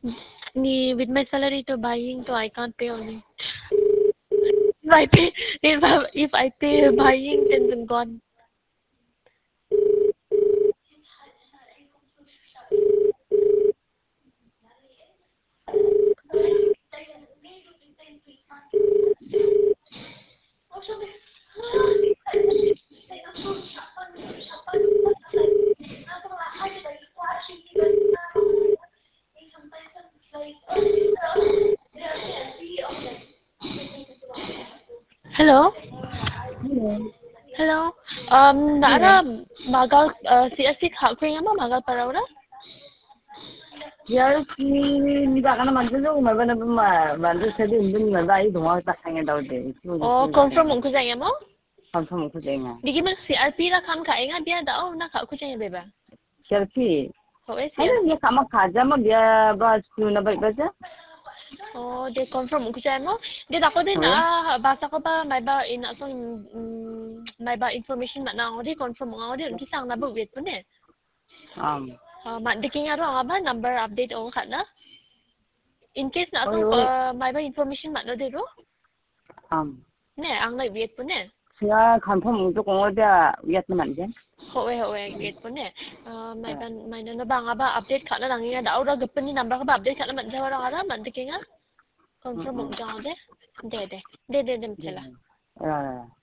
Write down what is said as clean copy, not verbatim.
with my salary to buying, so I can't pay only. If I pay buying, then gone. Hello? Hello? Nara magal CSC khakring ama magal parawra? Yes, ni ba kana man jo ma ba na ma do se din bin ma ba I do ta khang da de. Oh, confirm mo kujang amo? Confirm ko jenga. Digi man CRP ra kam ka inga dia da na ka kujang beba. Selfie. Oh, eh Hello, CRP. ni kama khaja ma dia ba su na ba ja. Oh, de confirm mo kujang mo? De ako din na basa ko ba may ba in so may ba information man na ako di confirm mo ako di kisang na ba wait po ne. Man diking aro nga ba number update o ka na? In case na so may ba information man no de ro? Ne, ang like wait po ne. Siya confirm mo ko da wait man je. Howe wait po ne. May na ba nga ba update ka na lang nga daw ra gapon ni number ka ba update ka na man sa wala nga man diking nga. Confirm mo jang de. De sila.